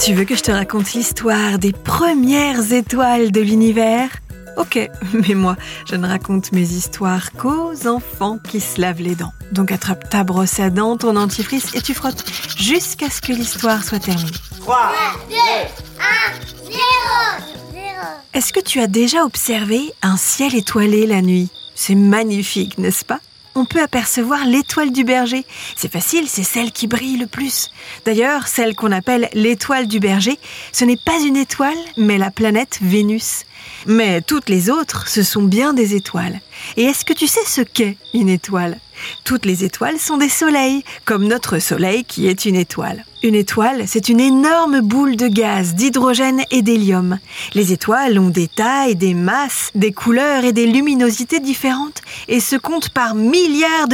Tu veux que je te raconte l'histoire des premières étoiles de l'univers ? Ok, mais moi, je ne raconte mes histoires qu'aux enfants qui se lavent les dents. Donc attrape ta brosse à dents, ton dentifrice et tu frottes jusqu'à ce que l'histoire soit terminée. 3, 2, 1, 0. Est-ce que tu as déjà observé un ciel étoilé la nuit ? C'est magnifique, n'est-ce pas ? On peut apercevoir l'étoile du berger. C'est facile, c'est celle qui brille le plus. D'ailleurs, celle qu'on appelle l'étoile du berger, ce n'est pas une étoile, mais la planète Vénus. Mais toutes les autres, ce sont bien des étoiles. Et est-ce que tu sais ce qu'est une étoile ? Toutes les étoiles sont des soleils, comme notre soleil qui est une étoile. Une étoile, c'est une énorme boule de gaz, d'hydrogène et d'hélium. Les étoiles ont des tailles, des masses, des couleurs et des luminosités différentes et se comptent par milliards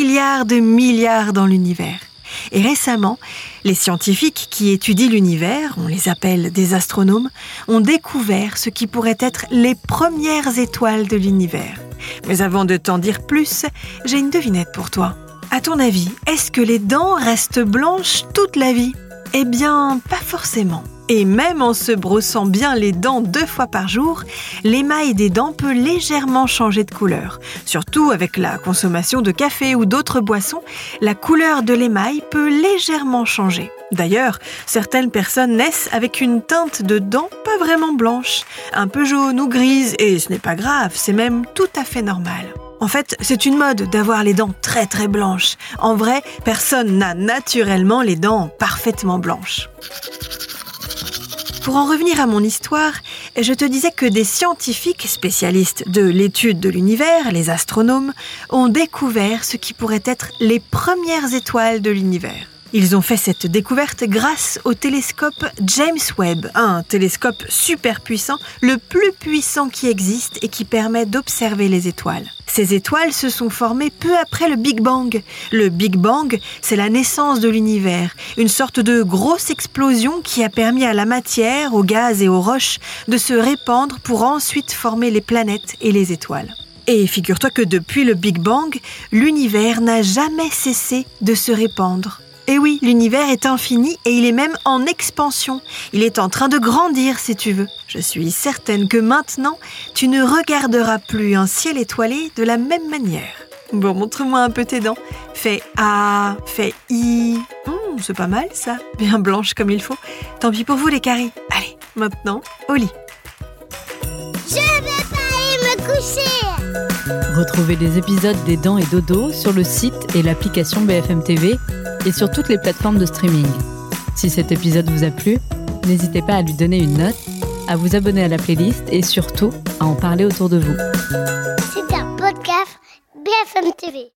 dans l'univers. Et récemment, les scientifiques qui étudient l'univers, on les appelle des astronomes, ont découvert ce qui pourrait être les premières étoiles de l'univers. Mais avant de t'en dire plus, j'ai une devinette pour toi. À ton avis, est-ce que les dents restent blanches toute la vie ? Eh bien, pas forcément. Et même en se brossant bien les dents 2 fois par jour, l'émail des dents peut légèrement changer de couleur. Surtout avec la consommation de café ou d'autres boissons, la couleur de l'émail peut légèrement changer. D'ailleurs, certaines personnes naissent avec une teinte de dents pas vraiment blanche, un peu jaune ou grise, et ce n'est pas grave, c'est même tout à fait normal. En fait, c'est une mode d'avoir les dents très blanches. En vrai, personne n'a naturellement les dents parfaitement blanches. Pour en revenir à mon histoire, je te disais que des scientifiques spécialistes de l'étude de l'univers, les astronomes, ont découvert ce qui pourrait être les premières étoiles de l'univers. Ils ont fait cette découverte grâce au télescope James Webb, un télescope super puissant, le plus puissant qui existe et qui permet d'observer les étoiles. Ces étoiles se sont formées peu après le Big Bang. Le Big Bang, c'est la naissance de l'univers, une sorte de grosse explosion qui a permis à la matière, aux gaz et aux roches de se répandre pour ensuite former les planètes et les étoiles. Et figure-toi que depuis le Big Bang, l'univers n'a jamais cessé de se répandre. Et oui, l'univers est infini et il est même en expansion. Il est en train de grandir, si tu veux. Je suis certaine que maintenant, tu ne regarderas plus un ciel étoilé de la même manière. Bon, montre-moi un peu tes dents. Fais A, fais I. C'est pas mal, ça. Bien blanche comme il faut. Tant pis pour vous, les caries. Allez, maintenant, au lit. Je vais pas aller me coucher. Retrouvez les épisodes des Dents et Dodo sur le site et l'application BFM TV et sur toutes les plateformes de streaming. Si cet épisode vous a plu, n'hésitez pas à lui donner une note, à vous abonner à la playlist et surtout à en parler autour de vous. C'est un podcast BFM TV.